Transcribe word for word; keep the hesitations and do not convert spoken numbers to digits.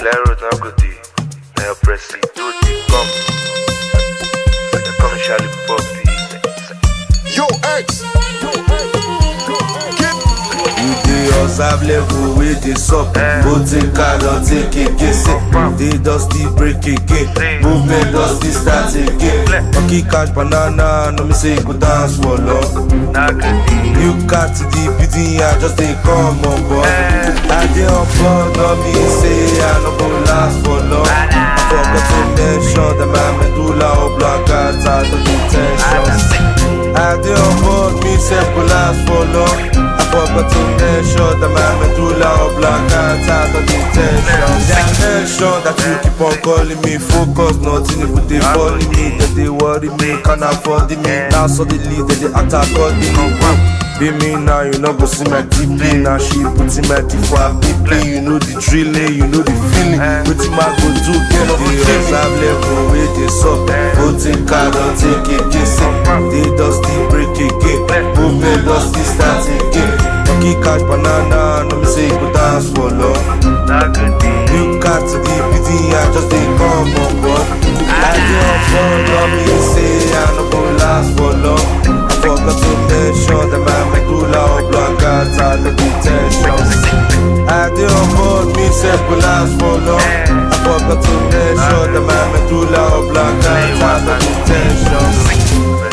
Claro, não gostei. Eu preciso de como. É como Charlie Pop. Yo, X. You dey observe level wey dey sup. Voting card don take again. Say they don still break again. Movement don still start again. Monkey catch banana, no me say you go dance for long. You catch the beating, I just dey come on board. I dey on board, no me say I no go last for long. I forgot to mention that my medulla oblongata no dey tension. I dey on board, me say go last for long. I forgot to mention that my medulla oblongata no dey tension. That mention that you keep on calling me, focus nothing if they follow me, that they worry me, can't afford me. Now suddenly they dey act accordingly. Be me now, you know go see my T P. Now she putting my T for a P P. You know the drilling, you know the feeling. With my go to get off the observe level where they suck. Voting card don't take it, just say they don't still break again. Movement don't still start again. Monkey catch banana, no me say you go dance for long. You got to the P D, I just dey come on board. I dey on board, no me say I no go last for long. I forgot to mention that my medulla oblongata no dey tension. I dey on board, me say go last for long. I forgot to mention that my medulla oblongata no dey tension.